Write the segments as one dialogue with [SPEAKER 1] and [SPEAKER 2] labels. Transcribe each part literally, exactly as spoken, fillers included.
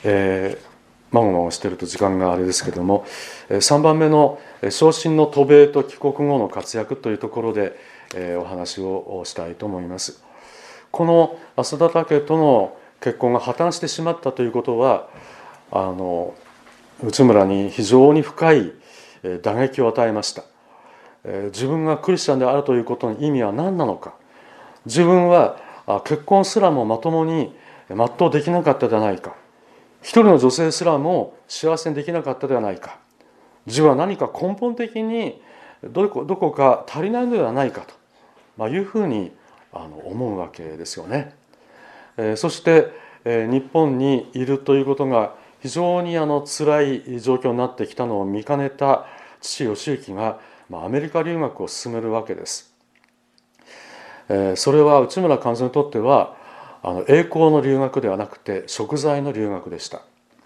[SPEAKER 1] えー、まごまごしていると時間があれですけども、さんばんめの昇進の渡米と帰国後の活躍というところで、えー、お話をしたいと思います。この浅田武との結婚が破綻してしまったということは、あの内村に非常に深い打撃を与えました。自分がクリスチャンであるということの意味は何なのか、自分は結婚すらもまともに全うできなかったではないか、一人の女性すらも幸せにできなかったではないか、自分は何か根本的にどこ、どこか足りないのではないかと、まあ、いうふうに思うわけですよね。そして日本にいるということが非常にあの辛い状況になってきたのを見かねた父義行がアメリカ留学を進めるわけです。それは内村勘三にとってはあの栄光の留学ではなくて贖罪の留学でした。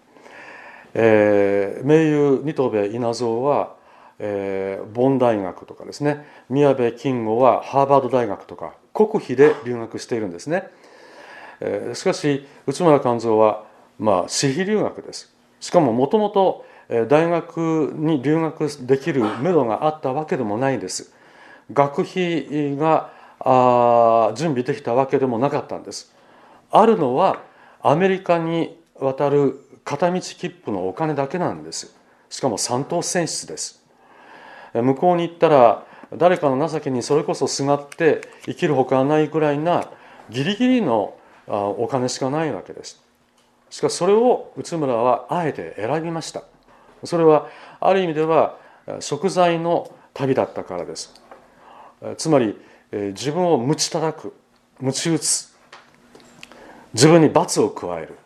[SPEAKER 1] えー、名優新渡戸稲造は、えー、ボン大学とかですね、宮部金吾はハーバード大学とか国費で留学しているんですね。えー、しかし内村勘三は、まあ、私費留学です。しかももともと大学に留学できる目処があったわけでもないんです。学費があ準備できたわけでもなかったんです。あるのはアメリカに渡る片道切符のお金だけなんです。しかも三等船室です。向こうに行ったら誰かの情けにそれこそすがって生きるほかはないぐらいなギリギリのお金しかないわけです。しかしそれを内村はあえて選びました。それはある意味では贖罪の旅だったからです。つまり自分を鞭叩く、鞭打つ、自分に罰を加える、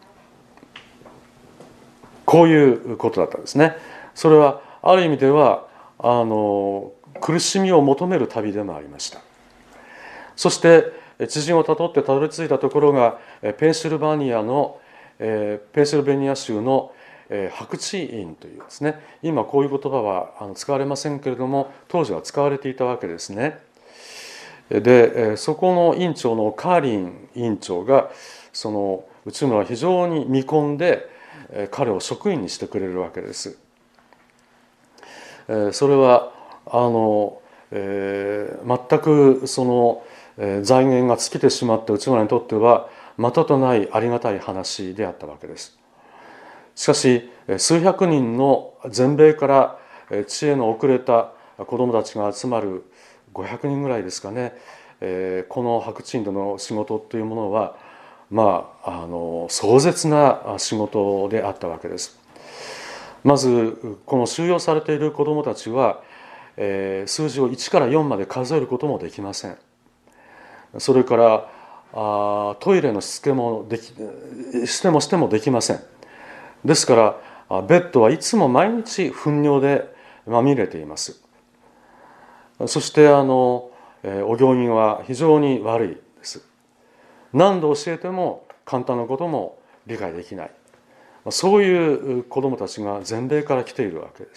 [SPEAKER 1] こういうことだったんですね。それはある意味ではあの苦しみを求める旅でもありました。そして知人をたどってたどり着いたところがペンシルバニアのペンシルベニア州の白地院というですね、今こういう言葉は使われませんけれども当時は使われていたわけですね。でそこの院長のカーリン院長がその内村は非常に見込んで彼を職員にしてくれるわけです。それはあの、えー、全くその財源が尽きてしまった内村にとってはまたとないありがたい話であったわけです。しかし数百人の全米から知恵の遅れた子どもたちが集まるごひゃくにんぐらいですかね、この白地院での仕事というものはまあ、あの壮絶な仕事であったわけです。まずこの収容されている子どもたちは、えー、数字をいちからよんまで数えることもできません。それからあトイレのしつけもできしてもしてもできません。ですからベッドはいつも毎日糞尿でまみれています。そしてあの、えー、お行儀は非常に悪いです。何度教えても簡単なことも理解できない、そういう子どもたちが全米から来ているわけです。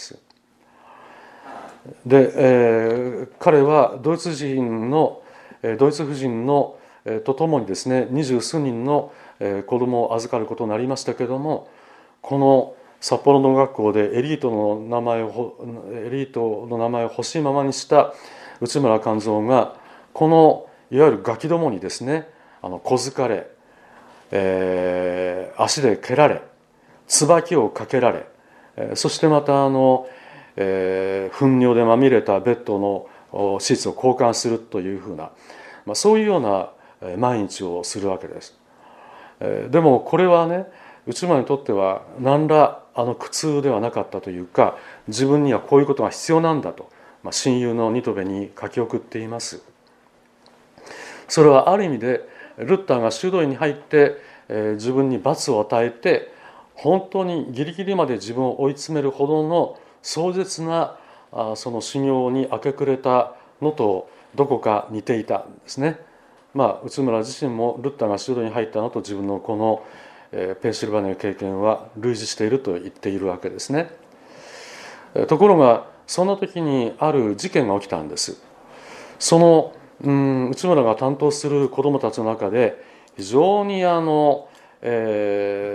[SPEAKER 1] で、えー、彼はドイツ人のドイツ婦人のとともにですね二十数人の子どもを預かることになりましたけれども、この札幌の学校でエリートの名前をエリートの名前を欲しいままにした内村勘三がこのいわゆるガキどもにですねあの小づかれ、えー、足で蹴られ椿をかけられ、えー、そしてまたあの、えー、糞尿でまみれたベッドのシーツを交換するというふうな、まあ、そういうような毎日をするわけです。えー、でもこれはね内村にとっては何らあの苦痛ではなかったというか、自分にはこういうことが必要なんだと、まあ、親友の新渡戸に書き送っています。それはある意味でルッターが修道院に入って、えー、自分に罰を与えて本当にギリギリまで自分を追い詰めるほどの壮絶なあその修行に明け暮れたのとどこか似ていたんですね。まあ、内村自身もルッターが修道に入ったのと自分のこの、えー、ペンシルバニアの経験は類似していると言っているわけですね。ところがその時にある事件が起きたんです。そのうん内村が担当する子どもたちの中で非常にあの、えー、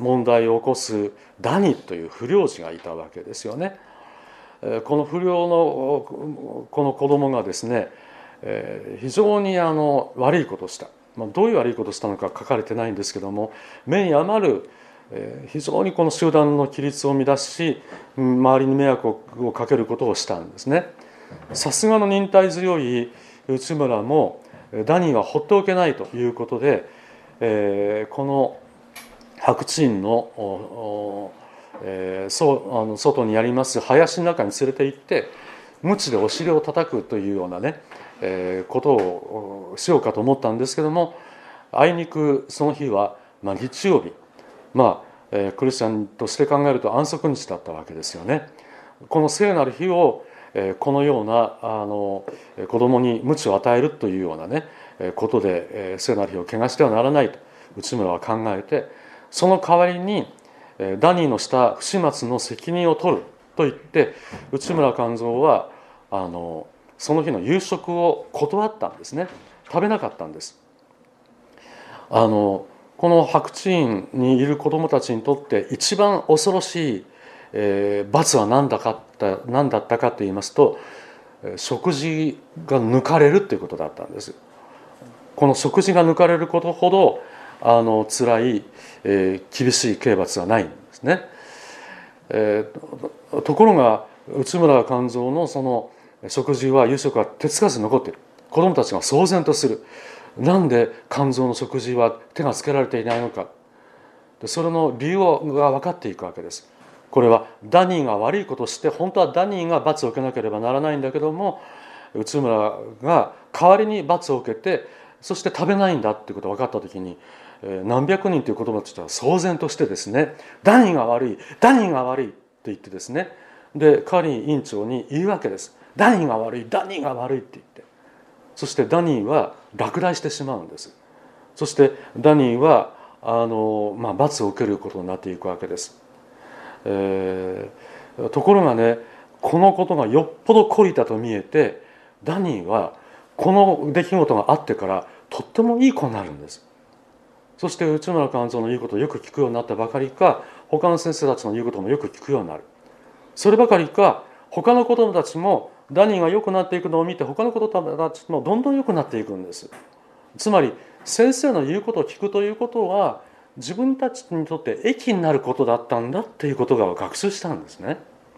[SPEAKER 1] 問題を起こすダニという不良児がいたわけですよね。この不良のこの子供がですね、非常にあの悪いことをした、まあ、どういう悪いことをしたのか書かれてないんですけども、目に余る非常にこの集団の規律を乱し、周りに迷惑をかけることをしたんですね。さすがの忍耐強い内村もダニーは放っておけないということで、えー、この白鎮の、えー、そうあの外にあります林の中に連れて行って鞭でお尻を叩くというようなね、えー、ことをしようかと思ったんですけども、あいにくその日は、まあ、日曜日、まあえー、クリスチャンとして考えると安息日だったわけですよね。この聖なる日を、えー、このようなあの子供に鞭を与えるというようなねことで、えー、聖なる日を汚してはならないと内村は考えて、その代わりにダニーのした不始末の責任を取ると言って、内村勘三はあのその日の夕食を断ったんですね。食べなかったんです。あのこの白鎮にいる子どもたちにとって一番恐ろしい、えー、罰は何だかった何だったかと言いますと、食事が抜かれるということだったんです。この食事が抜かれることほどあの辛い、えー、厳しい刑罰はないんですね。えー、ところが内村勘三のその食事は夕食は手つかず残っている。子どもたちが騒然とする。なんで勘三の食事は手がつけられていないのか。それの理由が分かっていくわけです。これはダニーが悪いことをして、本当はダニーが罰を受けなければならないんだけども、内村が代わりに罰を受けて、そして食べないんだっていうことが分かった時に、何百人という子供たちは騒然としてですね、ダニーが悪い、ダニーが悪いって言ってですね、でカーリー院長に言うわけです。ダニーが悪い、ダニーが悪いって言って、そしてダニーは落第してしまうんです。そしてダニーはあの、まあ、罰を受けることになっていくわけです。えー、ところがね、このことがよっぽど懲りたと見えて、ダニーはこの出来事があってからとってもいい子になるんです。そして内村勘三の言うことをよく聞くようになったばかりか、他の先生たちの言うこともよく聞くようになる。そればかりか、他の子供たちもダニーが良くなっていくのを見て、他の子供たちもどんどん良くなっていくんです。つまり先生の言うことを聞くということは、自分たちにとって益になることだったんだっていうことが学習したんですね。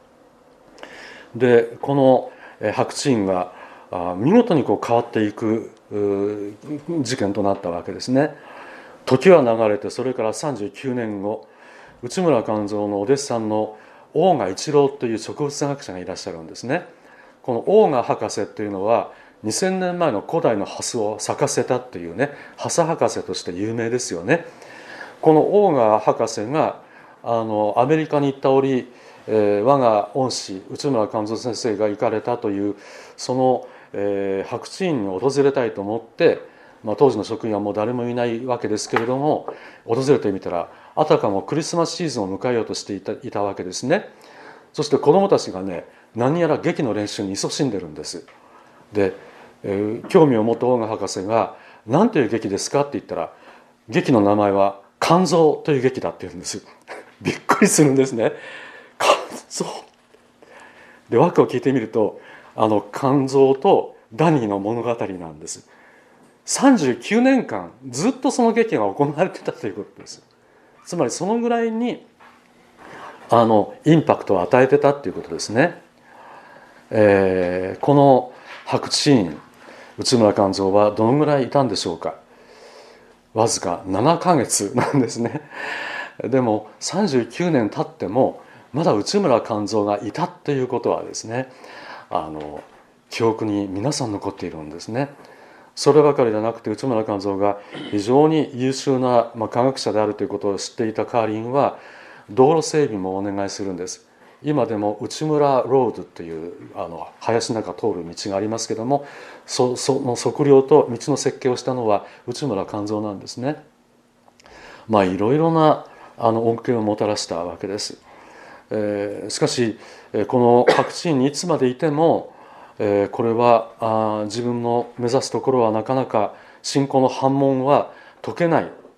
[SPEAKER 1] でこの白鎮が見事にこう変わっていく事件となったわけですね。時は流れて、それからさんじゅうきゅうねんご、内村勘三のお弟子さんの大賀一郎という植物学者がいらっしゃるんですね。この大賀博士というのはにせんねんまえの古代のハスを咲かせたというね、ハス博士として有名ですよね。この大賀博士があのアメリカに行った折、えー、我が恩師内村勘三先生が行かれたというその、えー、白鎮に訪れたいと思って、まあ、当時の職員はもう誰もいないわけですけれども、訪れてみたらあたかもクリスマスシーズンを迎えようとしていた、いたわけですね。そして子どもたちがね、何やら劇の練習に勤しんでるんです。で、えー、興味を持った大賀博士が「何という劇ですか?」って言ったら、劇の名前は「勘三」という劇だって言うんです。びっくりするんですね。勘三で、訳を聞いてみると、あの勘三とダニーの物語なんです。さんじゅうきゅうねんかんずっとその劇が行われてたということです。つまりそのぐらいにあのインパクトを与えてたということですね。えー、この白鎮、内村勘三はどのぐらいいたんでしょうか。わずかななかげつなんですね。でもさんじゅうきゅうねん経ってもまだ内村勘三がいたっていうことはですね、あの記憶に皆さん残っているんですね。そればかりではなくて、内村勘三が非常に優秀な、まあ、科学者であるということを知っていたカーリンは道路整備もお願いするんです。今でも内村ロードというあの林の中通る道がありますけども、そ, その測量と道の設計をしたのは内村勘三なんですね。まあいろいろなあの恩恵をもたらしたわけです。えー、しかしこの白鎮にいつまでいても、えー、これはあ自分の目指すところはなかなか信仰の反問は解けない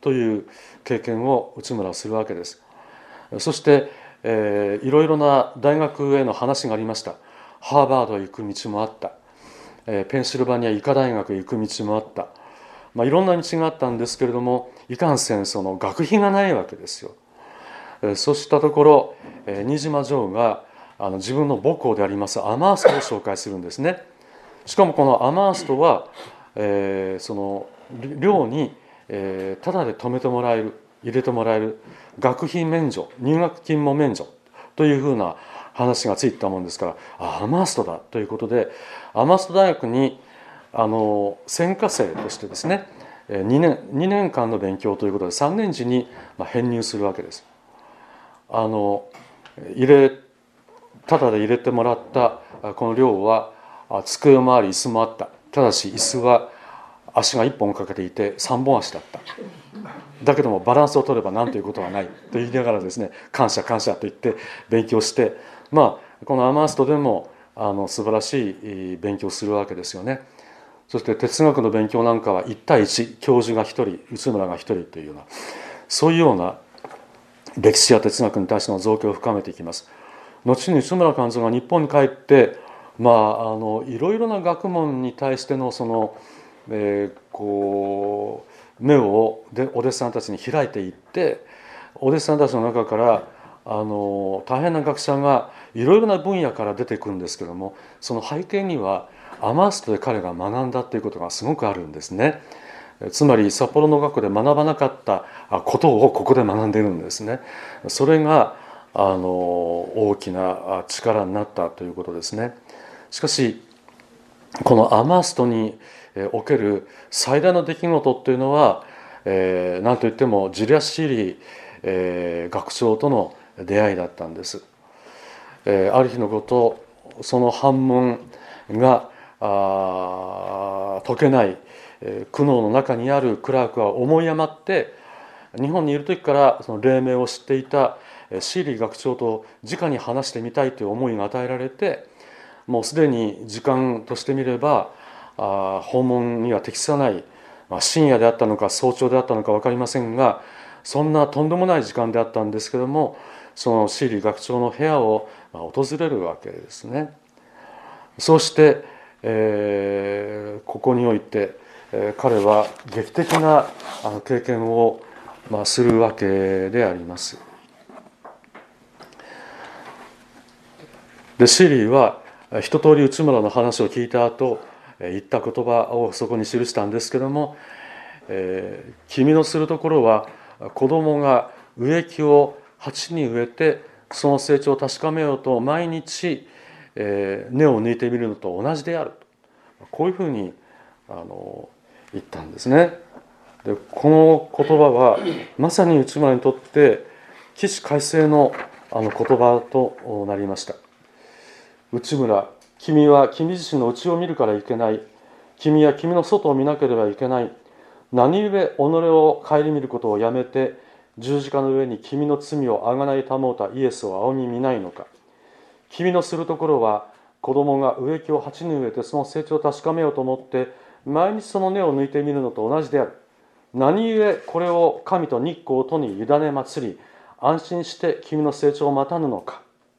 [SPEAKER 1] という経験を内村はするわけです。そして、えー、いろいろな大学への話がありました。ハーバードへ行く道もあった、えー、ペンシルバニア医科大学へ行く道もあった、まあ、いろんな道があったんですけれども、いかんせんその学費がないわけですよ。えー、そうしたところ、えー、新島城があの自分の母校でありますアマーストを紹介するんですね。しかもこのアマーストは、えー、その寮に、えー、タダで泊めてもらえる、入れてもらえる、学費免除、入学金も免除というふうな話がついてたもんですから、あアマーストだということで、アマースト大学にあの専科生としてですね、2年、にねんかんの勉強ということでさんねん時に編入するわけです。あの入れただで入れてもらったこの寮は机もあり椅子もあった。ただし椅子は足がいっぽんかけていてさんぼん足だった。だけどもバランスを取れば何ということはないと言いながらですね、感謝感謝と言って勉強して、まあこのアマーストでもあの素晴らしい勉強をするわけですよね。そして哲学の勉強なんかはいち対いち、教授がひとり、内村がひとりというような、そういうような歴史や哲学に対しての造詣を深めていきます。後に内村勘三が日本に帰って、まあ、あのいろいろな学問に対してのその、えー、こう目をでお弟子さんたちに開いていって、お弟子さんたちの中からあの大変な学者がいろいろな分野から出てくるんですけども、その背景にはアマーストで彼が学んだということがすごくあるんですね。つまり札幌の学校で学ばなかったことをここで学んでいるんですね。それがあの大きな力になったということですね。しかしこのアマーストにおける最大の出来事というのは、えー、何といってもジュリアス・シーリー、えー、学長との出会いだったんです。えー、ある日のこと、その反問があ解けない、えー、苦悩の中にあるクラークは思い余って、日本にいる時からその黎明を知っていたシーリー学長と直に話してみたいという思いが与えられて、もうすでに時間としてみればあ訪問には適さない、まあ、深夜であったのか早朝であったのか分かりませんが、そんなとんでもない時間であったんですけども、そのシーリー学長の部屋を訪れるわけですね。そうして、えー、ここにおいて、えー、彼は劇的なあの経験を、まあ、するわけであります。でシーリーは一通り内村の話を聞いた後言った言葉をそこに記したんですけども、えー、君のするところは子供が植木を鉢に植えてその成長を確かめようと毎日、えー、根を抜いてみるのと同じである、こういうふうにあの言ったんですね。でこの言葉はまさに内村にとって起死回生のあの言葉となりました。内村、君は君自身の内を見るからいけない。君は君の外を見なければいけない。何故己を顧みることをやめて十字架の上に君の罪をあがない保うたイエスを仰ぎ見ないのか。君のするところは子供が植木を鉢に植えてその成長を確かめようと思って毎日その根を抜いてみるのと同じである。何故これを神と日光とに委ね祭り安心して君の成長を待たぬのか。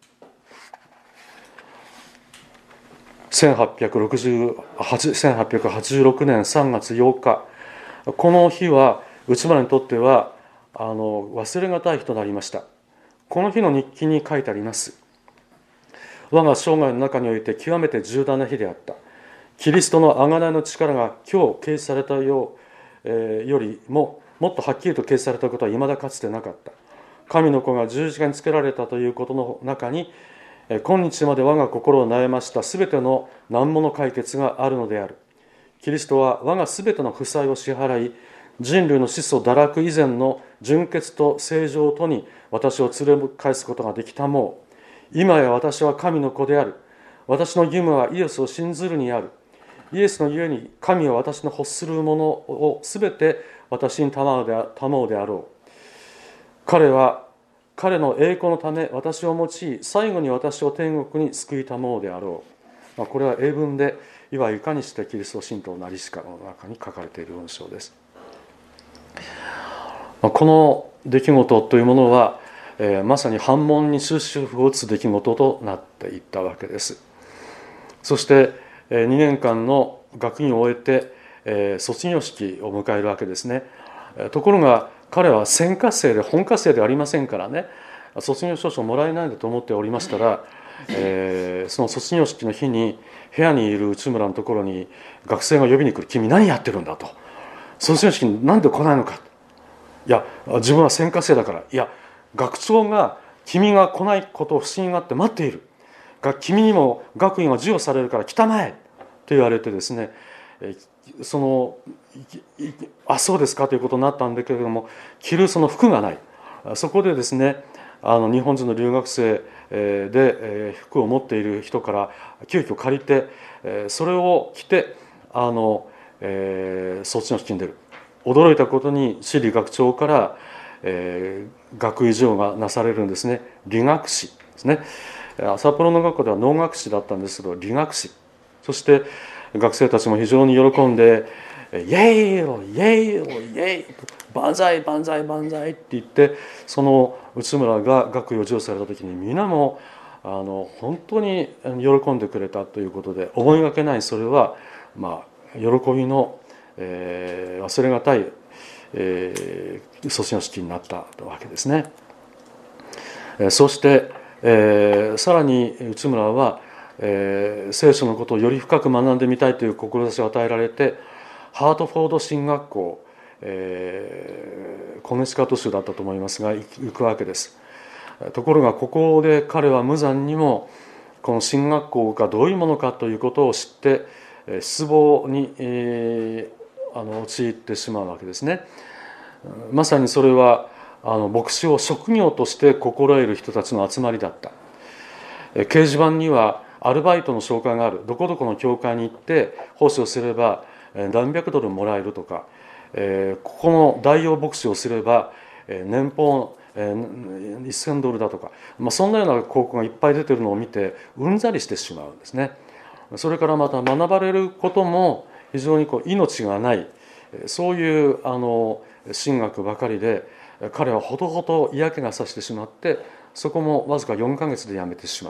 [SPEAKER 1] せんはっぴゃくはちじゅうろくねんさんがつようか、この日は内村にとってはあの忘れがたい日となりました。この日の日記に書いてあります。我が生涯の中において極めて重大な日であった。キリストの贖いの力が今日掲示されたよう、えー、よりももっとはっきりと掲示されたことは未だかつてなかった。神の子が十字架につけられたということの中に、今日まで我が心を悩ましたすべての難問の解決があるのである。キリストは我がすべての負債を支払い、人類の始祖堕落以前の純潔と正常とに私を連れ返すことができたもう。今や私は神の子である。私の義務はイエスを信ずるにある。イエスのゆえに神は私の欲するものをすべて私に賜うであろう。彼は彼の栄光のため私を用い最後に私を天国に救いたものであろう。まあ、これは英文でいわゆるいかにしてキリスト信徒をなりしかの中に書かれている文章です。 まあ、この出来事というものは、えー、まさに反問に終止符を打つ出来事となっていったわけです。そして、えー、にねんかんの学院を終えて、えー、卒業式を迎えるわけですね。ところが彼は専科生で本科生ではありませんからね、卒業証書もらえないんだと思っておりましたら、えー、その卒業式の日に部屋にいる内村のところに学生が呼びに来る。君何やってるんだと。卒業式になんで来ないのか。いや自分は専科生だから。いや学長が君が来ないことを不審があって待っている。君にも学位が授与されるから来たまえと言われてですね、そのあそうですかということになったんだけれども、着るその服がない。そこでですね、あの日本人の留学生で服を持っている人から急遽借りて、それを着てあの、えー、卒業式に出る。驚いたことに私立学長から、えー、学位授与がなされるんですね。理学士ですね。札幌の学校では農学士だったんですけど、理学士。そして学生たちも非常に喜んで「イエーイロイエーイロイエーイ万歳万歳万歳」って言って、その内村が学位を授与された時に皆もあの本当に喜んでくれたということで、思いがけないそれは、まあ、喜びの、えー、忘れがたい、えー、卒業式になったわけですね。そして、えー、さらに内村はえー、聖書のことをより深く学んでみたいという志を与えられて、ハートフォード神学校、えー、コネチカット州だったと思いますが行くわけです。ところがここで彼は無残にもこの神学校がどういうものかということを知って失望に、えー、あの陥ってしまうわけですね。まさにそれはあの牧師を職業として心得る人たちの集まりだった。掲示板にはアルバイトの紹介がある。どこどこの教会に行って奉仕をすれば何百ドルもらえるとか、ここの代用牧師をすれば年俸せんドルだとか、まあ、そんなような広告がいっぱい出てるのを見てうんざりしてしまうんですね。それからまた学ばれることも非常にこう命がない、そういうあの神学ばかりで、彼はほとほと嫌気がさしてしまって、そこもわずかよんかげつで辞めてしまう。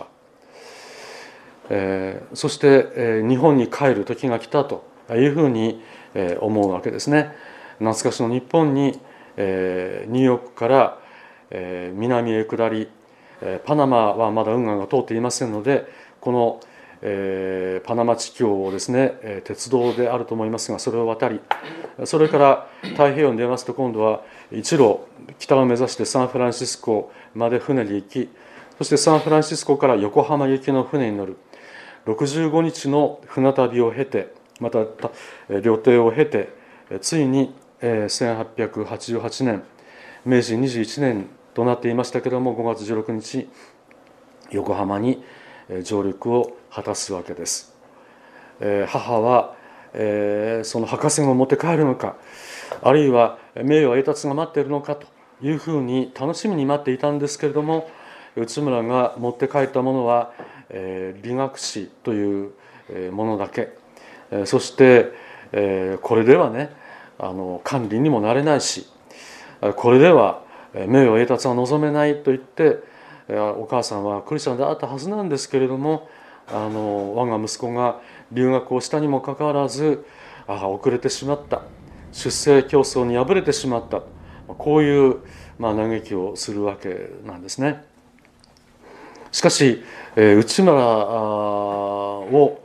[SPEAKER 1] えー、そして、えー、日本に帰る時が来たというふうに、えー、思うわけですね。懐かしの日本に、えー、ニューヨークから、えー、南へ下り、えー、パナマはまだ運河が通っていませんので、この、えー、パナマ地峡をですね、えー、鉄道であると思いますが、それを渡り、それから太平洋に出ますと、今度は一路北を目指してサンフランシスコまで船で行き、そしてサンフランシスコから横浜行きの船に乗る。ろくじゅうごにちの船旅を経て、また旅程を経て、ついにせんはっぴゃくはちじゅうはちねん、めいじにじゅういちねんとなっていましたけれども、ごがつじゅうろくにち横浜に上陸を果たすわけです。母はその墓船を持って帰るのか、あるいは名誉栄達が待っているのかというふうに楽しみに待っていたんですけれども、内村が持って帰ったものは理学士というものだけ。そしてこれではね、あの管理にもなれないし、これでは名誉栄達は望めないと言って、お母さんはクリスチャンであったはずなんですけれども、あの我が息子が留学をしたにもかかわらず、あ遅れてしまった、出世競争に敗れてしまった、こういう、まあ、嘆きをするわけなんですね。しかし、えー、内村を、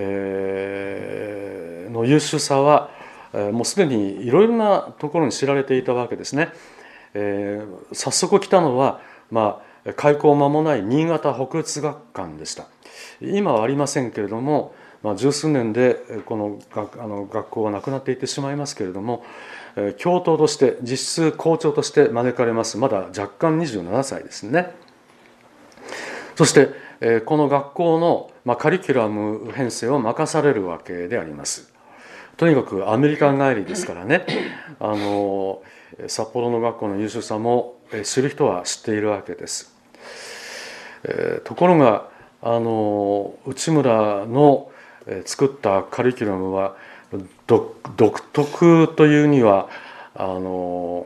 [SPEAKER 1] えー、の優秀さは、えー、もうすでにいろいろなところに知られていたわけですね。えー、早速来たのは、まあ、開校間もない新潟北越学館でした。今はありませんけれども、まあ、十数年でこの 学, あの学校はなくなっていってしまいますけれども、えー、教頭として実質校長として招かれます。まだ若干にじゅうななさいですね。そして、えー、この学校の、まあ、カリキュラム編成を任されるわけであります。とにかくアメリカ帰りですからね、あの札幌の学校の優秀さも知る人は知っているわけです。えー、ところがあの内村の作ったカリキュラムは独特というにはあの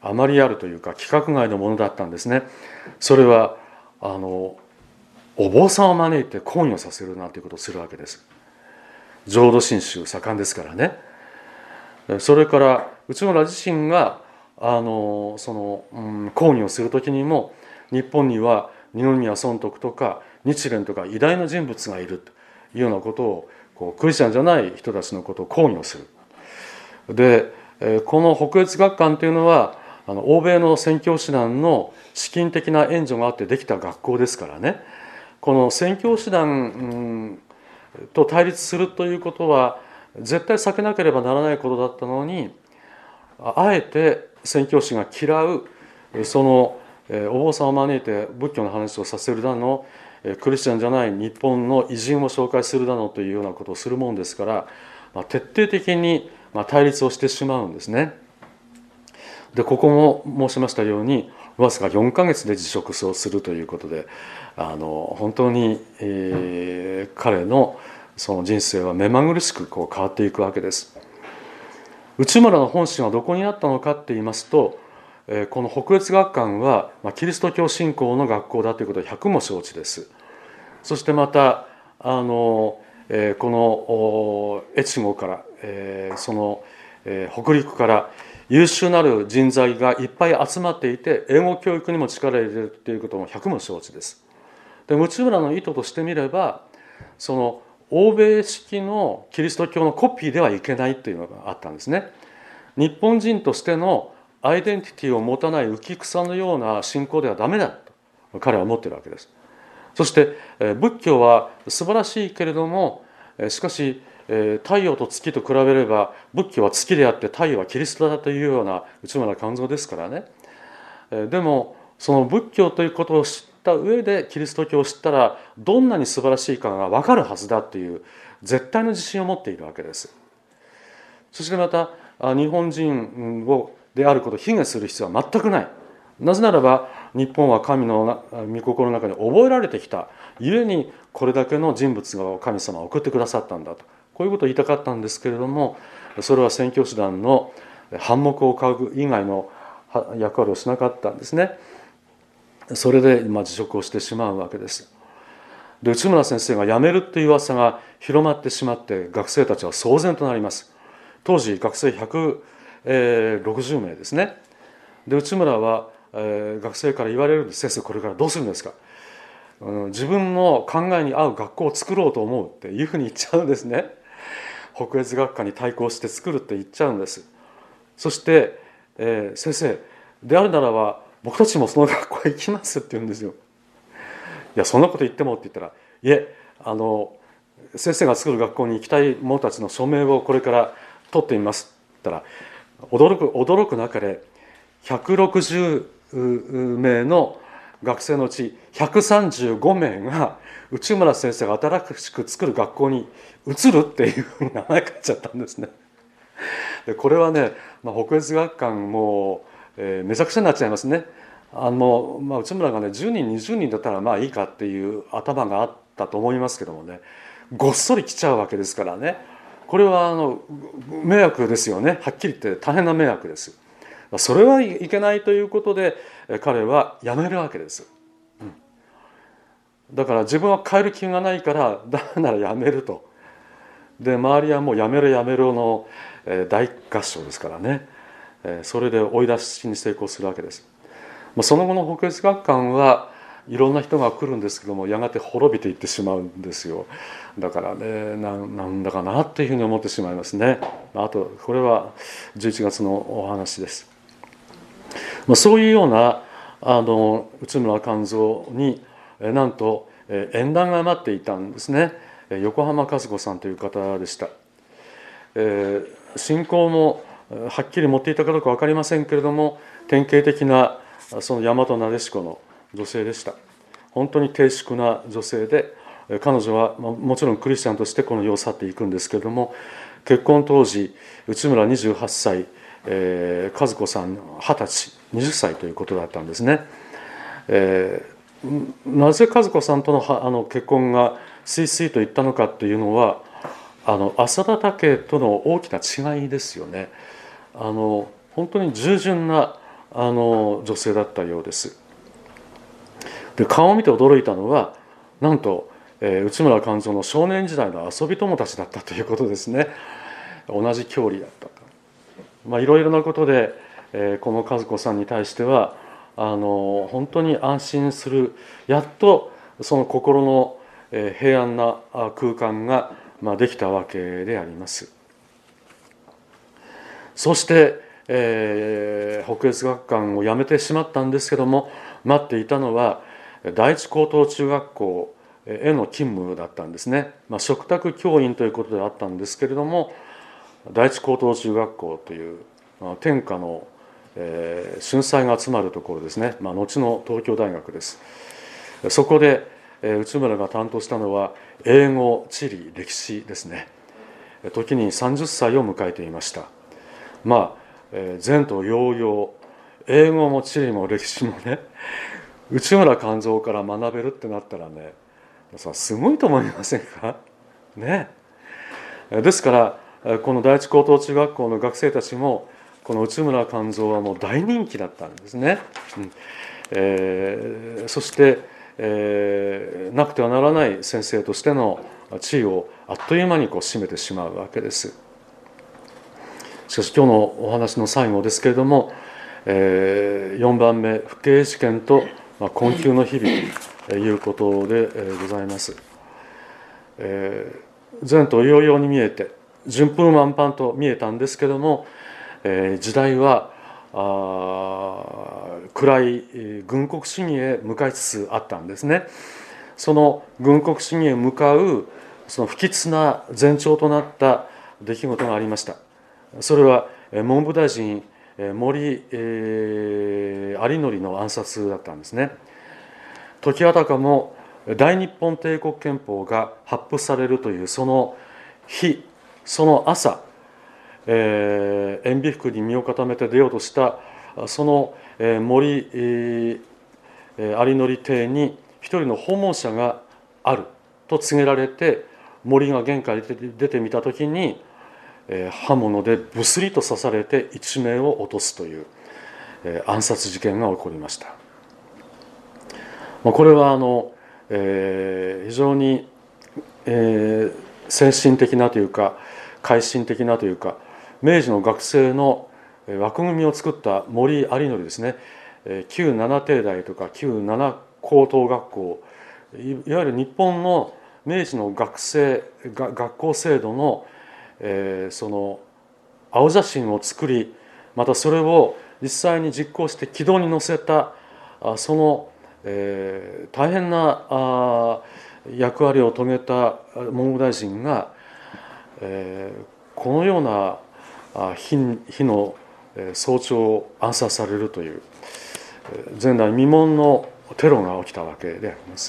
[SPEAKER 1] あまりあるというか規格外のものだったんですね。それはあのお坊さんを招いて講義をさせるなんていうことをするわけです。浄土真宗盛んですからね。それから内村自身があのその、うん、講義をする時にも、日本には二宮尊徳とか日蓮とか偉大な人物がいるというようなことを、こうクリスチャンじゃない人たちのことを講義をする。でこの北越学館というのはあの欧米の宣教師団の資金的な援助があってできた学校ですからね、この宣教師団、うんと対立するということは絶対避けなければならないことだったのに、あえて宣教師が嫌うそのお坊さんを招いて仏教の話をさせるだの、クリスチャンじゃない日本の偉人を紹介するだのというようなことをするもんですから、まあ、徹底的に対立をしてしまうんですね。でここも申しましたようにわずかよんかげつで辞職をするということで、あの本当に、えー、彼のその人生は目まぐるしくこう変わっていくわけです。内村の本心はどこにあったのかって言いますと、えー、この北越学館は、まあ、キリスト教信仰の学校だということは百も承知です。そしてまたあの、えー、この越後から、えー、その、えー、北陸から優秀なる人材がいっぱい集まっていて、英語教育にも力を入れるということも百も承知です。で内村の意図としてみれば、その欧米式のキリスト教のコピーではいけないというのがあったんですね。日本人としてのアイデンティティを持たない浮草のような信仰ではダメだと彼は思っているわけです。そして仏教は素晴らしいけれども、しかし太陽と月と比べれば仏教は月であって太陽はキリストだというような内村勘三ですからね。でもその仏教ということを知った上でキリスト教を知ったらどんなに素晴らしいかが分かるはずだという絶対の自信を持っているわけです。そしてまた日本人をであることを卑下する必要は全くない。なぜならば日本は神の御心の中に覚えられてきたゆえにこれだけの人物が神様を送ってくださったんだと、こういうことを言いたかったんですけれども、それは宣教師団の反目を買う以外の役割をしなかったんですね。それで今辞職をしてしまうわけです。で内村先生が辞めるという噂が広まってしまって学生たちは騒然となります。当時学生ひゃくろくじゅうめいですね。で内村は、えー、学生から言われるんです。先生これからどうするんですか、うん、自分の考えに合う学校を作ろうと思うっていうふうに言っちゃうんですね。北越学科に対抗して作るって言っちゃうんです。そして、えー、先生であるならば僕たちもその学校へ行きますって言うんですよ。いやそんなこと言ってもって言ったら、いえあの先生が作る学校に行きたい者たちの署名をこれから取ってみますって言ったら、驚く驚く中でひゃくろくじゅうめいの学生のうちひゃくさんじゅうごめいが内村先生が新しく作る学校に移るっていうふうに名前書いちゃったんですね。でこれはね、まあ、北越学館も、えー、めちゃくちゃになっちゃいますね。あの、まあ、内村がねじゅうにんにじゅうにんだったらまあいいかっていう頭があったと思いますけどもね、ごっそり来ちゃうわけですからね、これはあの迷惑ですよね。はっきり言って大変な迷惑です。それはいけないということで彼は辞めるわけです、うん、だから自分は変える気がないからだなら辞めると。で周りはもう辞めろ辞めろの大合唱ですからね、それで追い出しに成功するわけです。その後の北越学館はいろんな人が来るんですけども、やがて滅びていってしまうんですよ。だからね な, なんだかなっていうふうに思ってしまいますね。あとこれはじゅういちがつのお話です。そういうようなあの内村勘三になんと縁談が待っていたんですね。横浜和子さんという方でした。えー、信仰もはっきり持っていたかどうか分かりませんけれども、典型的なその大和なでしこの女性でした。本当に低粛な女性で、彼女はもちろんクリスチャンとしてこの世を去っていくんですけれども、結婚当時内村にじゅうはっさい、えー、和子さんはたちはたちということだったんですね。えー、なぜ和子さんと の, あの結婚がすいすいといったのかというのは、あの浅田武との大きな違いですよね。あの本当に従順なあの女性だったようです。で、顔を見て驚いたのは、なんと、えー、内村勘三の少年時代の遊び友達だったということですね。同じ郷里だったと。まあ、いろいろなことで、えー、この和子さんに対してはあの本当に安心する、やっとその心の、えー、平安な空間が、まあ、できたわけであります。そして、えー、北越学館を辞めてしまったんですけども、待っていたのは第一高等中学校への勤務だったんですね。まあ、嘱託教員ということであったんですけれども、第一高等中学校という、まあ、天下の、えー、秀才が集まるところですね。まあ、後の東京大学です。そこで、えー、内村が担当したのは英語、地理、歴史ですね。時にさんじゅっさいを迎えていました。まあ、えー、前途洋々、英語も地理も歴史もね、内村勘三から学べるってなったらね、すごいと思いませんかね。ですからこの第一高等中学校の学生たちもこの内村勘三はもう大人気だったんですね。うんえー、そして、えー、なくてはならない先生としての地位をあっという間にこう占めてしまうわけです。しかし今日のお話の最後ですけれども、えー、よんばんめ、不敬試験と困窮の日々ということでございます。えー、前途洋々に見えて順風満帆と見えたんですけども、えー、時代はあ暗い軍国主義へ向かいつつあったんですね。その軍国主義へ向かうその不吉な前兆となった出来事がありました。それは文部大臣森、えー、有則の暗殺だったんですね。時あたかも大日本帝国憲法が発布されるというその日、その朝、えー、塩ビ服に身を固めて出ようとしたその、えー、森、えー、有則邸に一人の訪問者があると告げられて、森が玄関に出てみたときに、えー、刃物でブスリと刺されて一命を落とすという、えー、暗殺事件が起こりました。これはあの、えー、非常に、えー、先進的なというか改新的なというか、明治の学生の枠組みを作った森有則ですね、旧七帝大とか旧七高等学校、いわゆる日本の明治の学生学校制度の、えー、その青写真を作り、またそれを実際に実行して軌道に乗せたそのえー、大変なあ役割を遂げた文部大臣が、えー、このようなあ 日, 日の早朝暗殺されるという前代未聞のテロが起きたわけであります。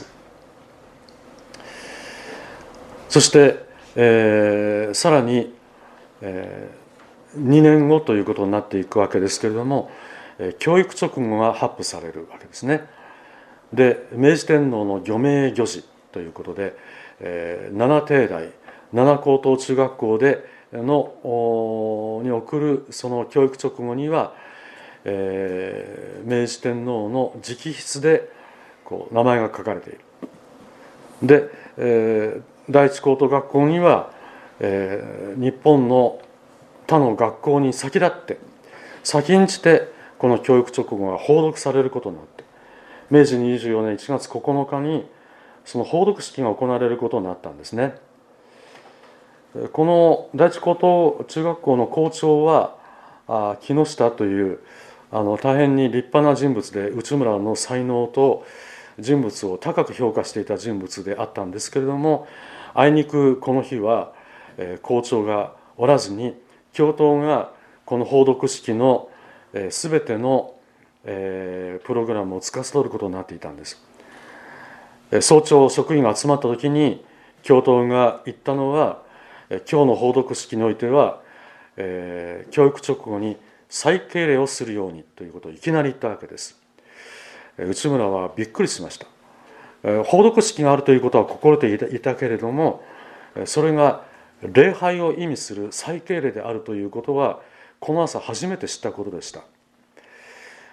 [SPEAKER 1] そして、えー、さらに、えー、にねんごということになっていくわけですけれども、教育勅語が発布されるわけですね。で、明治天皇の御命御示ということで、えー、七帝大七高等中学校でのに送るその教育勅語には、えー、明治天皇の直筆でこう名前が書かれている。で、えー、第一高等学校には、えー、日本の他の学校に先立って先んじてこの教育勅語が報読されることになって、明治にじゅうよねんいちがつここのかにその報読式が行われることになったんですね。この第一高等中学校の校長はあ木下というあの大変に立派な人物で、内村の才能と人物を高く評価していた人物であったんですけれども、あいにくこの日は、えー、校長がおらずに教頭がこの報読式のすべ、えー、ての、えー、プログラムを司ることになっていたんです。えー、早朝職員が集まった時に教頭が言ったのは、えー、今日の報読式においては、えー、教育直後に再敬礼をするようにということをいきなり言ったわけです。えー、内村はびっくりしました。えー、報読式があるということは心得ていたけれども、それが礼拝を意味する再敬礼であるということはこの朝初めて知ったことでした。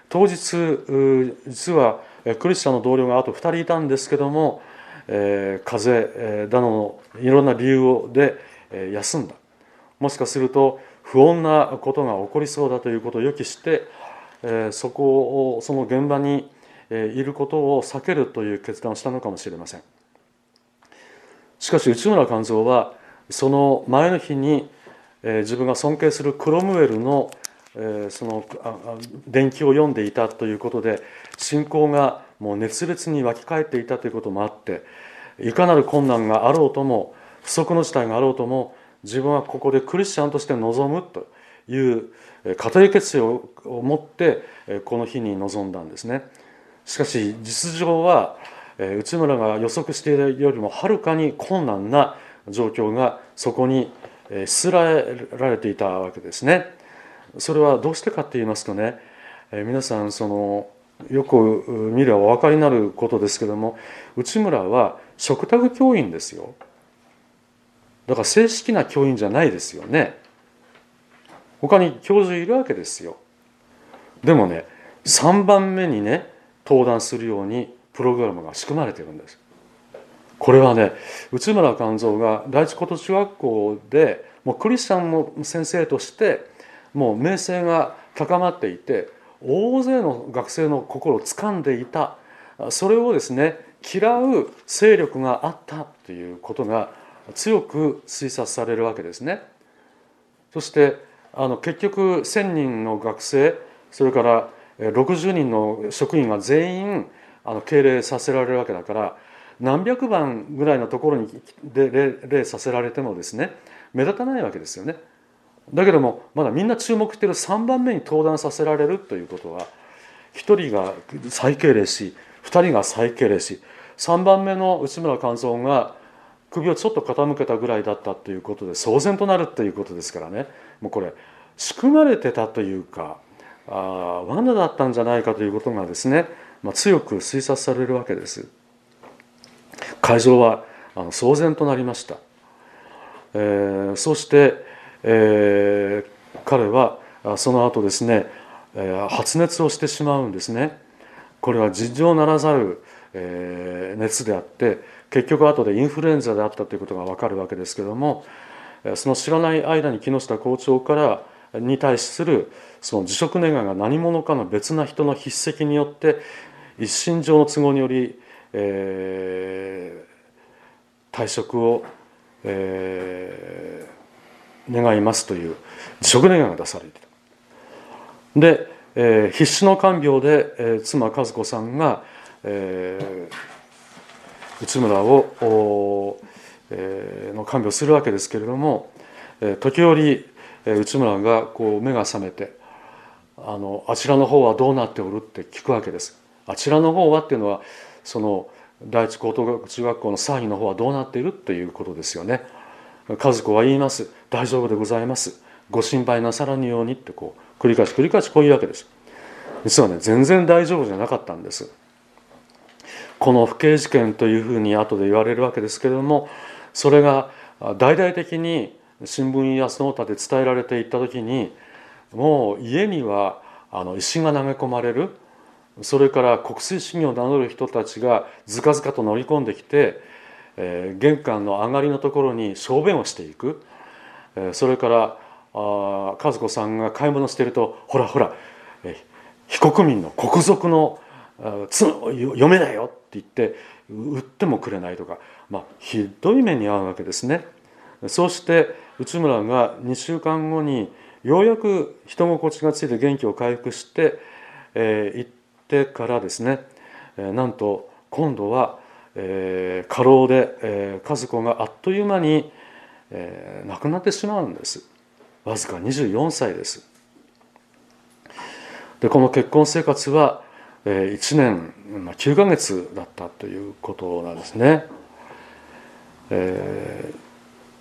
[SPEAKER 1] 当日実はクリスチャンの同僚があとふたりいたんですけども、えー、風邪だのいろんな理由で休んだ。もしかすると不穏なことが起こりそうだということを予期して、えー、そこをその現場にいることを避けるという決断をしたのかもしれません。しかし内村勘三はその前の日に、えー、自分が尊敬するクロムウェルの、えー、その伝記を読んでいたということで、信仰がもう熱烈に湧き返っていたということもあって、いかなる困難があろうとも不測の事態があろうとも、自分はここでクリスチャンとして臨むという固い決意を持ってこの日に臨んだんですね。しかし実情は内村が予測しているよりもはるかに困難な状況がそこにしらえられていたわけですね。それはどうしてかと言いますとね、皆さんそのよく見ればお分かりになることですけども、内村は嘱託教員ですよ。だから正式な教員じゃないですよね。他に教授いるわけですよ。でもね、さんばんめにね登壇するようにプログラムが仕組まれているんです。これはね、内村勘三が第一高等中学校でもうクリスチャンの先生としてもう名声が高まっていて、大勢の学生の心を掴んでいた。それをですね嫌う勢力があったということが強く推察されるわけですね。そしてあの結局せんにんの学生、それからろくじゅうにんの職員が全員あの敬礼させられるわけだから、何百番ぐらいのところにで礼させられてもですね目立たないわけですよね。だけどもまだみんな注目しているさんばんめに登壇させられるということは、ひとりが再敬礼しふたりが再敬礼し、さんばんめの内村勘三が首をちょっと傾けたぐらいだったということで騒然となるということですからね、もうこれ仕組まれてたというか、あ罠だったんじゃないかということがですね、まあ、強く推察されるわけです。会場はあの騒然となりました。えー、そして、えー、彼はその後ですね、えー、発熱をしてしまうんですね。これは尋常ならざる、えー、熱であって、結局後でインフルエンザであったということが分かるわけですけれども、その知らない間に木下校長からに対するその辞職願が何者かの別な人の筆跡によって一身上の都合により、えー、退職を、えー、願いますという辞職願が出されていた。で、えー、必死の看病で、えー、妻和子さんが、えー、内村を、えー、の看病するわけですけれども、えー、時折、えー、内村がこう目が覚めて、あのあちらの方はどうなっておるって聞くわけです。あちらの方はっていうのはその第一高等中学校の騒ぎの方はどうなっているということですよね。和子は言います。大丈夫でございます。ご心配なさらぬようにってこう繰り返し繰り返しこういうわけです。実はね全然大丈夫じゃなかったんです。この不敬事件というふうに後で言われるわけですけれども、それが大々的に新聞やその他で伝えられていった時に、もう家にはあの石が投げ込まれる、それから国粋主義を名乗る人たちがずかずかと乗り込んできて、えー、玄関の上がりのところに小便をしていく、えー、それからあ和子さんが買い物していると、ほらほら、えー、非国民の国賊の読めないよって言って売ってもくれないとか、まあ、ひどい目に遭うわけですね。そうして内村がにしゅうかんごにようやく人心地がついて元気を回復して、えー、行ってからですね、えー、なんと今度は、えー、過労で、えー、和子があっという間に、えー、亡くなってしまうんです。わずかにじゅうよんさいです。でこの結婚生活は、えー、いちねんきゅうかげつだったということなんですね。えー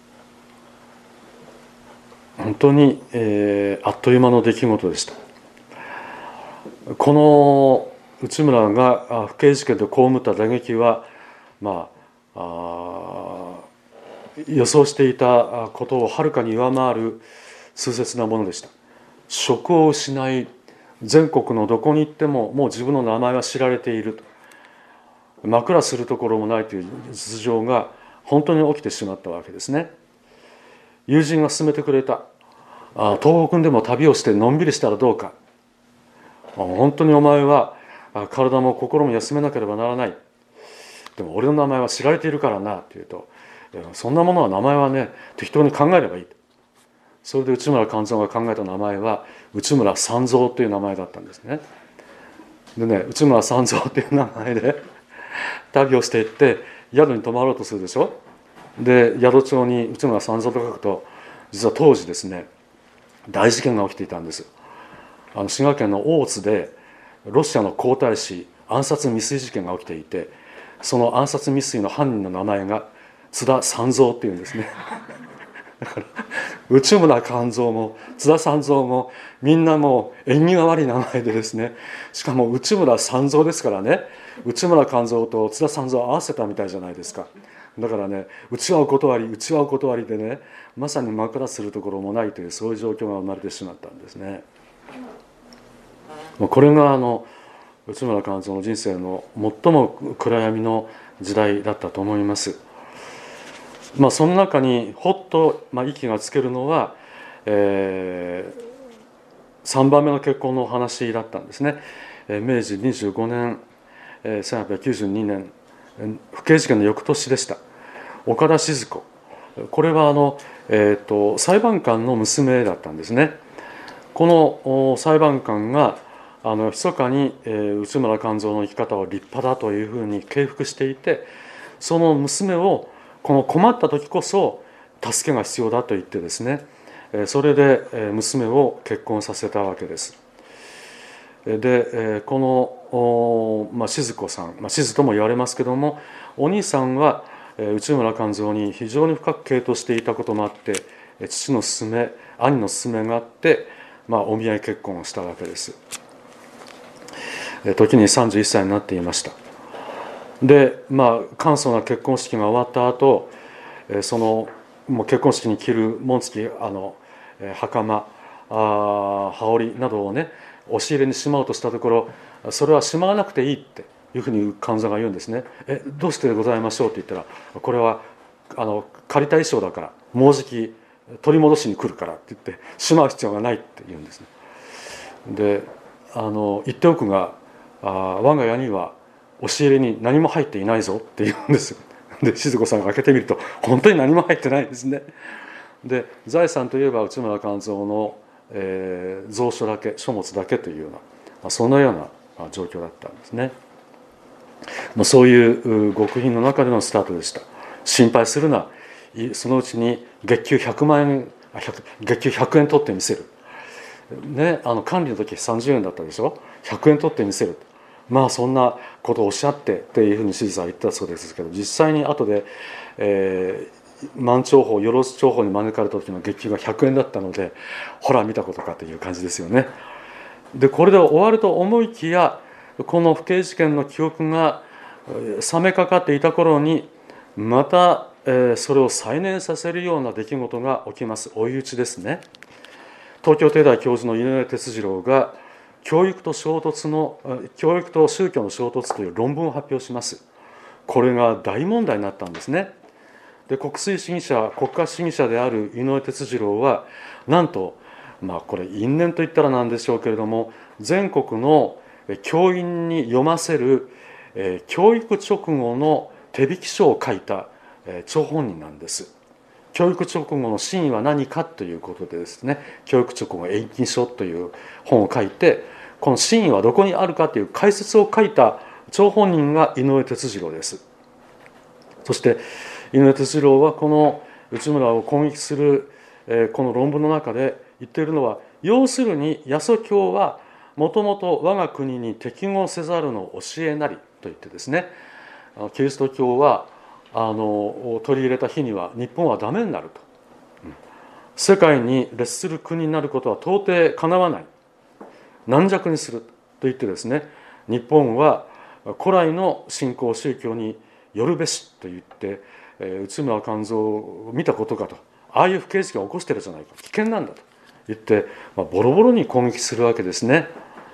[SPEAKER 1] 本当に、えー、あっという間の出来事でした。この内村が不敬事件で被った打撃は、まあ、あ予想していたことをはるかに上回る痛切なものでした。職を失い、 全国のどこに行ってももう自分の名前は知られていると、枕するところもないという実情が本当に起きてしまったわけですね。友人が勧めてくれた、あ東北でも旅をしてのんびりしたらどうか、本当にお前は体も心も休めなければならない、でも俺の名前は知られているからなって言うと、そんなものは名前はね適当に考えればいい。それで内村勘三が考えた名前は内村三蔵という名前だったんですね。でね、内村三蔵という名前で旅をしていって宿に泊まろうとするでしょ。で宿帳に内村三蔵と書くと、実は当時ですね大事件が起きていたんです。あの滋賀県の大津でロシアの皇太子暗殺未遂事件が起きていて、その暗殺未遂の犯人の名前が津田三蔵っていうんですね。だから内村勘三も津田三蔵もみんなもう縁起が悪い名前でですね、しかも内村三蔵ですからね、内村勘三と津田三蔵を合わせたみたいじゃないですか。だからね、うちはお断りうちはお断りでね、まさに枕するところもないという、そういう状況が生まれてしまったんですね。これがあの内村勘三の人生の最も暗闇の時代だったと思います。まあ、その中にほっと、まあ、息がつけるのは、えー、さんばんめの結婚のお話だったんですね。明治にじゅうごねん、せんはっぴゃくきゅうじゅうにねん府警事件の翌年でした。岡田静子、これはあの、えー、と裁判官の娘だったんですね。この裁判官があの密かに、えー、内村勘三の生き方は立派だというふうに敬服していて、その娘をこの困った時こそ助けが必要だと言ってですね、それで娘を結婚させたわけです。でこの、まあ、静子さん、まあ、静とも言われますけども、お兄さんは内村勘三に非常に深く傾倒していたこともあって、父の勧め兄の勧めがあって、まあ、お見合い結婚をしたわけです。時にさんじゅういっさいになっていました。でまあ簡素な結婚式が終わった後、そのもう結婚式に着る紋付きあの袴あ羽織などをね押し入れにしまおうとしたところ、それはしまわなくていいっていうふうに勘三が言うんですね。えどうしてでございましょうって言ったら、これはあの借りた衣装だからもうじき取り戻しに来るからって言ってしまう必要がないって言うんですね。であの言っておくが、あ我が家には押し入れに何も入っていないぞって言うんですよ。で静子さんが開けてみると本当に何も入ってないですね。で財産といえば内村勘三の、えー、蔵書だけ書物だけというような、まあ、そのような状況だったんですね。まあ、そういう極貧の中でのスタートでした。心配するな、そのうちに月給ひゃくまんえん月給ひゃくえん取ってみせる、ね、あの管理の時さんじゅうえんだったでしょ。ひゃくえん取ってみせる、まあそんなことをおっしゃってっていうふうに静さんは言ったそうですけど、実際に後で、えー、万長法よろず長法に招かれた時の月給がひゃくえんだったので、ほら見たことかという感じですよね。でこれで終わると思いきや、この府警事件の記憶が冷めかかっていた頃にまた、えー、それを再燃させるような出来事が起きます。追い打ちですね。東京帝大教授の井上哲次郎が教育と衝突の教育と宗教の衝突という論文を発表します。これが大問題になったんですね。で国粋主義者国家主義者である井上哲次郎はなんと、まあこれ因縁と言ったらなんでしょうけれども、全国の教員に読ませる、えー、教育直後の手引き書を書いた、えー、張本人なんです。教育直後の真意は何かということでですね、教育直後延期書という本を書いて、この真意はどこにあるかという解説を書いた張本人が井上哲次郎です。そして井上哲次郎はこの内村を攻撃するこの論文の中で言っているのは、要するに八十教はもともと我が国に適合せざるの教えなりと言ってですね、キリスト教はあの取り入れた日には日本はダメになると、世界に列する国になることは到底かなわない、軟弱にすると言ってですね、日本は古来の信仰宗教によるべしと言って、えー、内村勘三を見たことかと、ああいう不敬事件を起こしてるじゃないか、危険なんだと言って、まあ、ボロボロに攻撃するわけですね。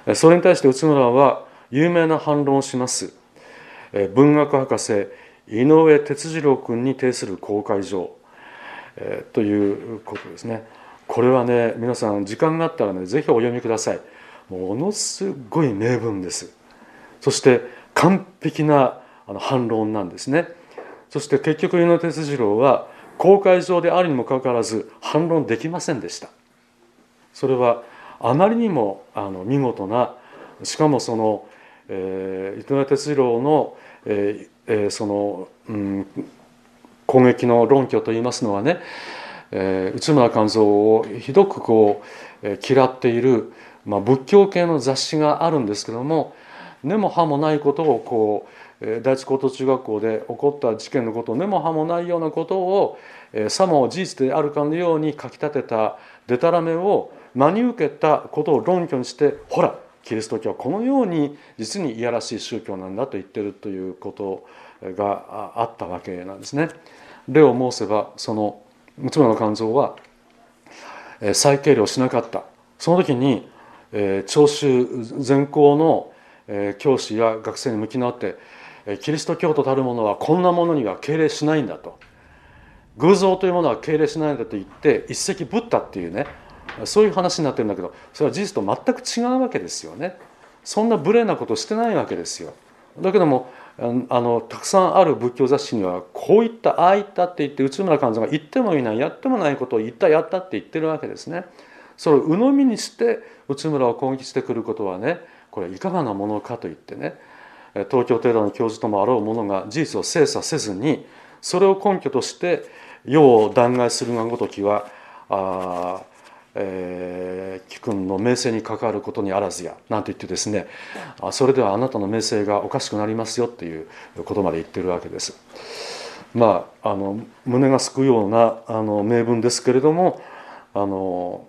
[SPEAKER 1] それに対して内村は有名な反論をします。文学博士井上哲次郎君に呈する公開状ということですね。これはね、皆さん時間があったらね、ぜひお読みください。ものすごい名文です。そして完璧な反論なんですね。そして結局井上哲次郎は公開状であるにもかかわらず反論できませんでした。それはあまりにもあの見事な、しかもその、えー、井上哲次郎の、えーえー、その、うん、攻撃の論拠といいますのはね、えー、内村勘三をひどくこう、えー、嫌っている、まあ、仏教系の雑誌があるんですけども、根も葉もないことをこう、えー、第一高等中学校で起こった事件のことを根も葉もないようなことを、えー、さも事実であるかのように書き立てたデタラメを真に受けたことを論拠にして、ほらキリスト教はこのように実にいやらしい宗教なんだと言ってるということがあったわけなんですね。例を申せば、その内村勘三は再計量しなかった。その時に聴衆全校の教師や学生に向き直って、キリスト教徒たるものはこんなものには敬礼しないんだと、偶像というものは敬礼しないんだと言って一石ぶったっていうね、そういう話になってるんだけど、それは事実と全く違うわけですよね。そんな無礼なことしてないわけですよ。だけどもあのたくさんある仏教雑誌にはこういったああいったって言って、内村勘三が言ってもいないやってもないことを言ったやったって言ってるわけですね。それを鵜呑みにして内村を攻撃してくることはね、これいかがなものかと言ってね、東京帝大の教授ともあろう者が事実を精査せずに、それを根拠として世を弾劾するがごときはあえー、貴君の名声に関わることにあらずやなんて言ってですね、それではあなたの名声がおかしくなりますよっていうことまで言ってるわけです。まああの胸がすくようなあの名文ですけれども、あの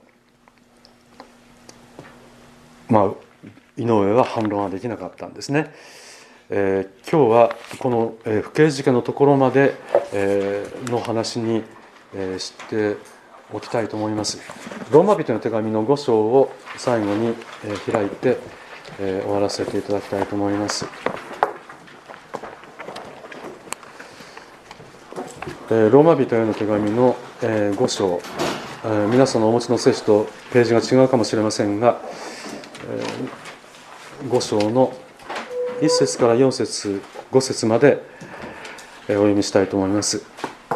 [SPEAKER 1] まあ井上は反論はできなかったんですね。えー、今日はこの、えー、不敬事件のところまで、えー、の話に、えー、しておきたいと思います。ローマ人の手紙のご章を最後に開いて終わらせていただきたいと思います。ローマ人への手紙のご章、皆さんのお持ちの聖書とページが違うかもしれませんが、ご章のいっ節からよん節、ご節までお読みしたいと思います。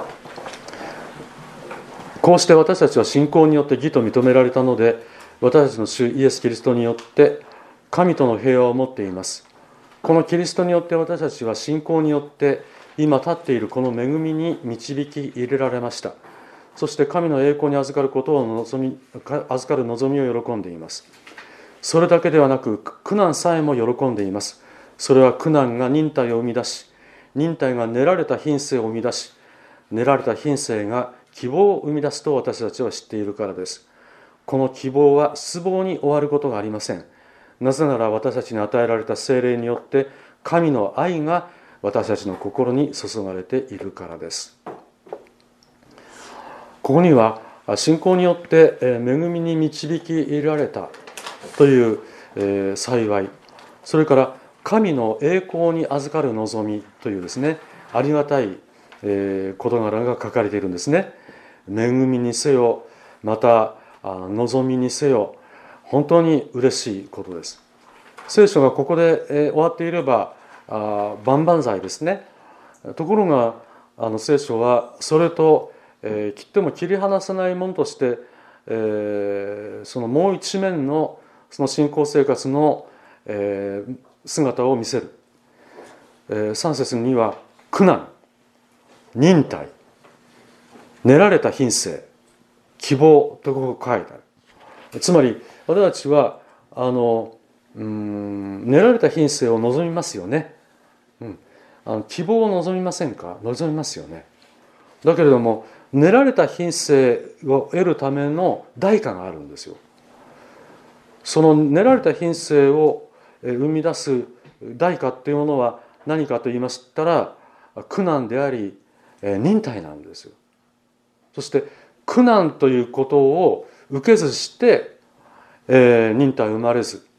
[SPEAKER 1] こうして私たちは信仰によって義と認められたので、私たちの主イエス・キリストによって神との平和を持っています。このキリストによって私たちは信仰によって今立っているこの恵みに導き入れられました。そして神の栄光に預かることを望み、預かる望みを喜んでいます。それだけではなく苦難さえも喜んでいます。それは苦難が忍耐を生み出し、忍耐が練られた品性を生み出し、練られた品性が希望を生み出すと私たちは知っているからです。この希望は失望に終わることがありません。なぜなら私たちに与えられた聖霊によって神の愛が私たちの心に注がれているからです。ここには信仰によって恵みに導き入れられたという幸い、それから神の栄光に預かる望みというですね、ありがたい事柄が書かれているんですね。恵みにせよ、また望みにせよ、本当に嬉しいことです。聖書がここで終わっていれば万々歳ですね。ところがあの聖書はそれと、えー、切っても切り離せないものとして、えー、そのもう一面のその信仰生活の、えー、姿を見せる。えー、さん節には苦難、忍耐、練られた品性、希望とここ書いてある。つまり私たちはあのうーん練られた品性を望みますよね、うん、あの希望を望みませんか？望みますよね。だけれども練られた品性を得るための代価があるんですよ。その練られた品性を生み出す代価っていうものは何かと言いましたら、苦難であり忍耐なんですよ。そして苦難ということを受けずして、えー、忍耐生まれず、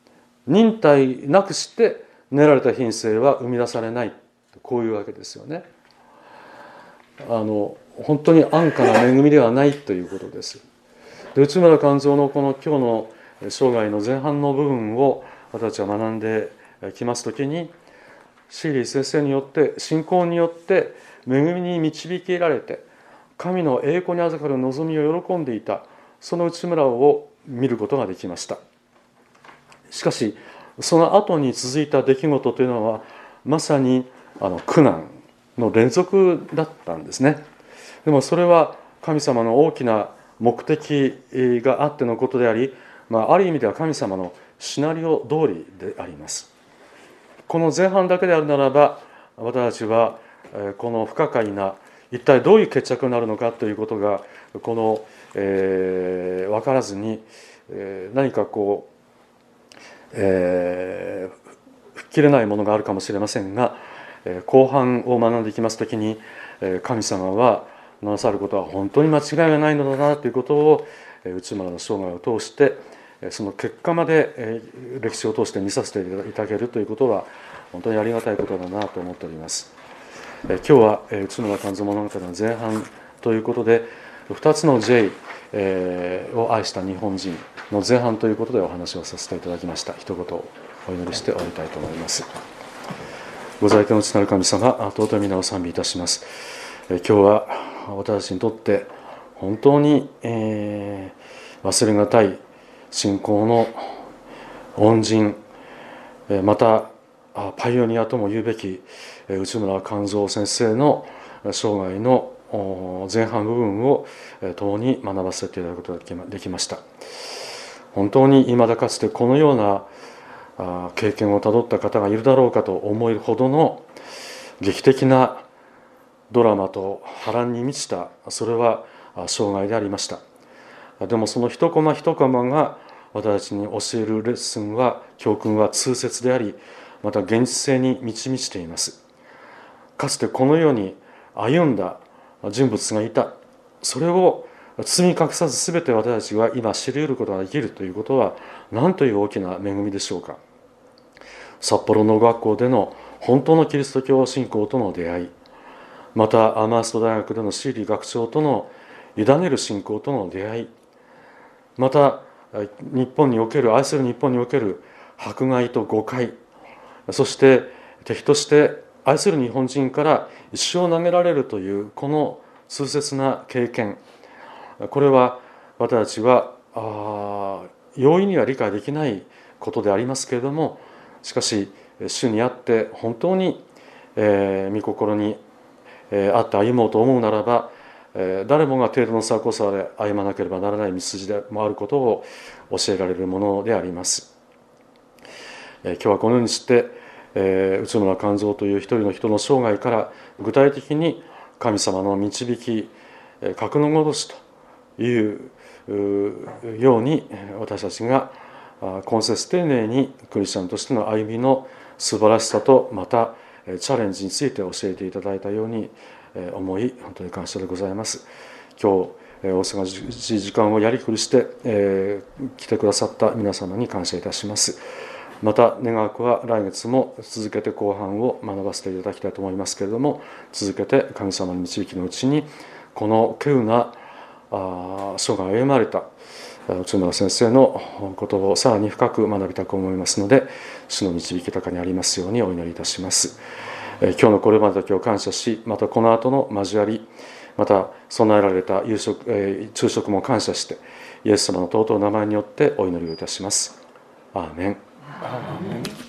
[SPEAKER 1] 忍耐なくして練られた品性は生み出されない、こういうわけですよね。あの本当に安価な恵みではないということです。で、内村勘三のこの今日の生涯の前半の部分を私は学んできますときに、シーリー先生によって信仰によって恵みに導けられて神の栄光に預かる望みを喜んでいた、その内村を見ることができました。しかしその後に続いた出来事というのはまさにあの苦難の連続だったんですね。でもそれは神様の大きな目的があってのことであり、まあ、ある意味では神様のシナリオ通りであります。この前半だけであるならば、私たちはこの不可解な一体どういう決着になるのかということがこの、えー、分からずに、えー、何かこう、えー、吹っ切れないものがあるかもしれませんが、後半を学んでいきますときに、神様はなさることは本当に間違いがないのだなということを内村の生涯を通してその結果まで歴史を通して見させていただけるということは本当にありがたいことだなと思っております。今日は内村勘三物語の前半ということで、ふたつの J を愛した日本人の前半ということでお話をさせていただきました。一言お祈りして終わりたいと思います。ご在天の父なる神様、尊い皆を賛美いたします。今日は私たちにとって本当に、えー、忘れがたい信仰の恩人、またパイオニアとも言うべき内村勘三先生の生涯の前半部分を共に学ばせていただくことができました。本当に未だかつてこのような経験をたどった方がいるだろうかと思えるほどの劇的なドラマと波乱に満ちた、それは生涯でありました。でもその一コマ一コマが私たちに教えるレッスンは、教訓は痛切であり、また現実性に満ち満ちています。かつてこのように歩んだ人物がいた、それを包み隠さず全て私たちが今知り得ることができるということは何という大きな恵みでしょうか。札幌農学校での本当のキリスト教信仰との出会い、またアーマースト大学でのシーリー学長との委ねる信仰との出会い、また日本における愛する日本における迫害と誤解、そして敵として愛する日本人から一生投げられるというこの痛切な経験、これは私たちはあ容易には理解できないことでありますけれども、しかし主にあって本当に、えー、御心に、えー、あって歩もうと思うならば、えー、誰もが程度の差こそで歩まなければならない道筋でもあることを教えられるものであります。えー、今日はこのようにして、えー、内村勘三という一人の人の生涯から具体的に神様の導き、格のごとしというように私たちが今節丁寧にクリスチャンとしての歩みの素晴らしさとまたチャレンジについて教えていただいたように思い、本当に感謝でございます。今日お忙しい時間をやりくりして、えー、来てくださった皆様に感謝いたします。また願わくは来月も続けて後半を学ばせていただきたいと思いますけれども、続けて神様の導きのうちにこの稀有な生涯を歩まれた内村先生のことをさらに深く学びたく思いますので、主の導き豊かにありますようにお祈りいたします。今日のこれまでだけを感謝し、またこの後の交わり、また備えられた夕食、えー、昼食も感謝して、イエス様の尊い名前によってお祈りをいたします。アーメン。アーメン。